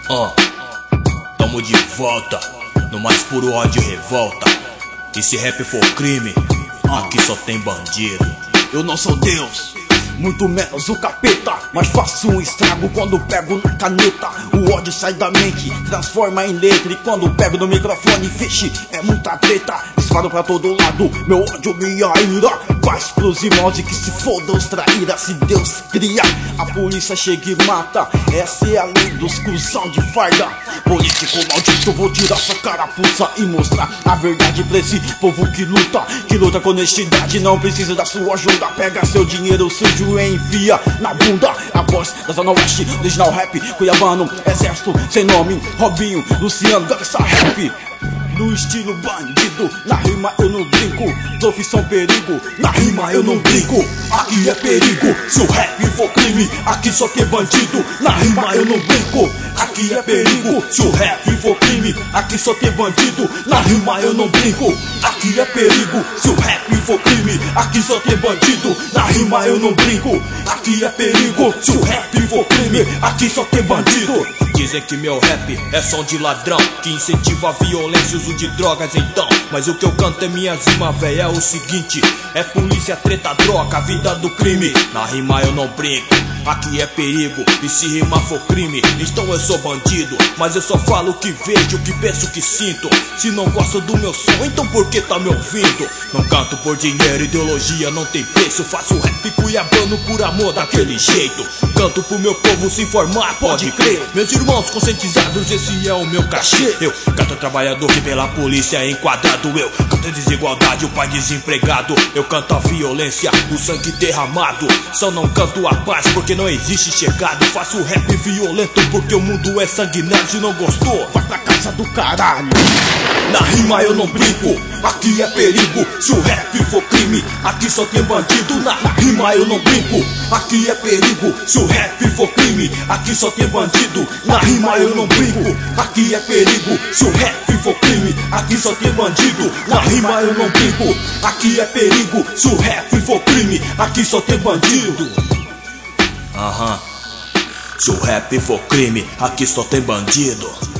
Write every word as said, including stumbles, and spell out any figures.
Ó, oh, tamo de volta, no mais puro ódio e revolta. E se rap for crime, aqui só tem bandido. Eu não sou Deus, muito menos o capeta, mas faço um estrago quando pego na caneta. O ódio sai da mente, transforma em letra. E quando pego no microfone, vixe, é muita treta. Disparo pra todo lado, meu ódio, minha ira. Paz pros irmãos e que se fodam os traíras. Se Deus cria, a polícia chega e mata. Essa é a lei dos cuzão de farda. Político maldito, vou tirar sua carapuça e mostrar a verdade pra esse povo que luta. Que luta com honestidade, não precisa da sua ajuda. Pega seu dinheiro sujo e enfia na bunda. A voz da Zona Oeste, original rap cuiabano, exército sem nome, Robinho, Luciano, dança rap. No estilo bandido, na rima eu não brinco. Profissão perigo, na rima eu não brinco. Aqui é perigo, se o rap for crime, aqui só tem bandido. Na rima eu não brinco. Aqui é perigo, se o rap for crime, aqui só tem bandido. Na rima eu não brinco. Aqui é perigo, se o rap for crime, aqui só tem bandido. Na rima eu não brinco. Aqui é perigo, se o rap for crime, aqui só tem bandido. Dizem que meu rap é som de ladrão, que incentiva a violência e uso de drogas então. Mas o que eu canto é minha rima, véi, é o seguinte: é polícia, treta, droga, vida do crime. Na rima eu não brinco, aqui é perigo. E se rima for crime, então eu sou bandido. Mas eu só falo o que vejo, o que penso, o que sinto. Se não gosta do meu som, então por que tá me ouvindo? Não canto por dinheiro, ideologia não tem preço. Faço rap cuiabano por amor daquele jeito. Canto pro meu povo se informar, pode crer. Meus irmãos conscientizados, esse é o meu cachê. Eu canto trabalhador que pela polícia é enquadrado. Eu canto a desigualdade, o pai desempregado. Eu canto a violência, o sangue derramado. Só não canto a paz porque não existe chegado. Faço rap violento porque o mundo é sanguinário. Se não gostou, vai pra casa do caralho. Na rima eu não brinco, aqui é perigo. Se o rap for crime, aqui só tem bandido. Na rima eu não brinco, aqui é perigo. Se o rap for crime, aqui só tem bandido. Na rima eu não brinco, aqui é perigo. Se o rap for crime, aqui só tem bandido. Na rima eu não brinco, aqui é perigo. Se o rap for crime, aqui só tem bandido. Aham, se o rap for crime, aqui só tem bandido.